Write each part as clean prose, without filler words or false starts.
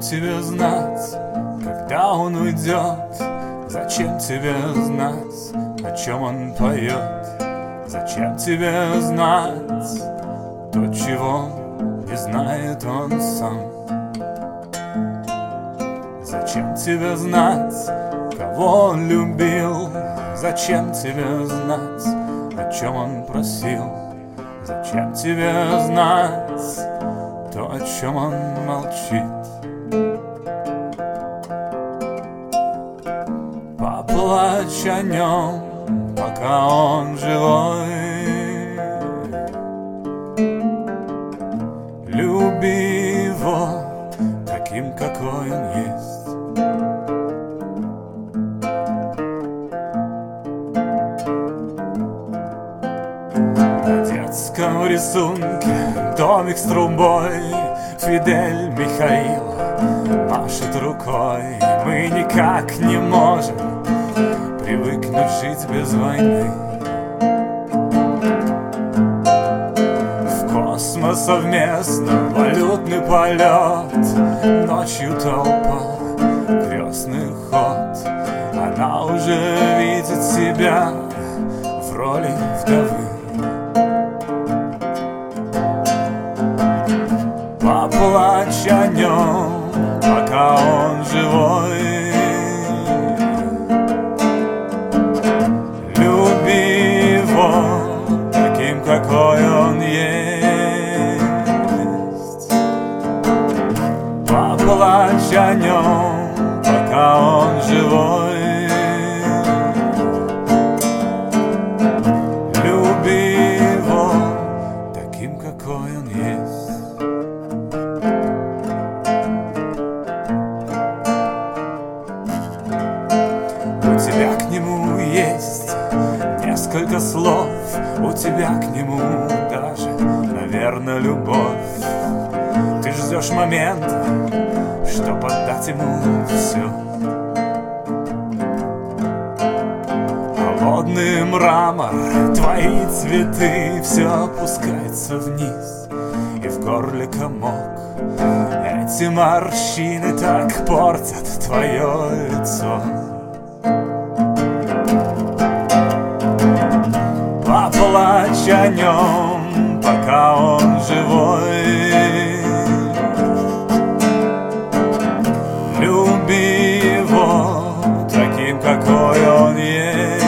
тебе знать, когда он уйдет? Зачем тебе знать, о чем он поет? Зачем тебе знать то, чего не знает он сам? Зачем тебе знать, кого он любил? Зачем тебе знать, о чем он просил? Зачем тебе знать то, о чем он молчит? Поплачь о нем, пока он живой. Люби его таким, какой он есть. На детском рисунке домик с трубой, Фидель Михаил машет рукой. Мы никак не можем привыкнуть жить без войны. В космос совместно валютный полет, ночью толпа, крестный ход. Она уже видит себя в роли вдовы. Поплачь о нем, пока он живой. Люби его таким, какой он есть. Поплачь о нем, пока он живой. Люби его таким, какой он есть. У тебя к нему есть несколько слов, у тебя к нему даже, наверное, любовь. Ты ждешь момента, чтоб отдать ему все. Холодный мрамор, твои цветы, все опускается вниз, и в горле комок. Эти морщины так портят твое лицо. Поплачь о нем, пока он живой. Люби его таким, какой он есть.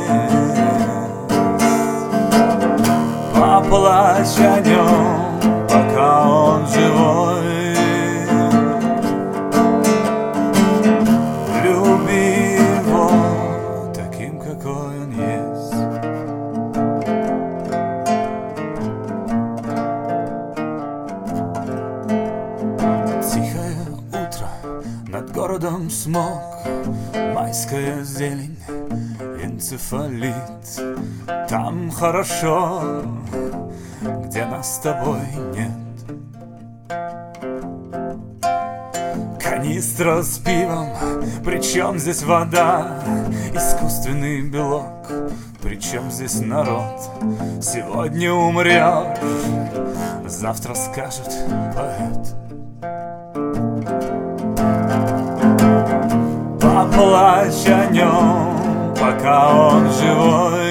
Поплачь о нем, пока он живой. Люби его таким, какой он есть. Тихое утро, над городом смог, майская зелень, энцефалит. Там хорошо, где нас с тобой нет. Канистра с пивом, причем здесь вода? Искусственный белок, причем здесь народ? Сегодня умрешь, завтра скажет поэт. Поплачь о нем, пока он живой.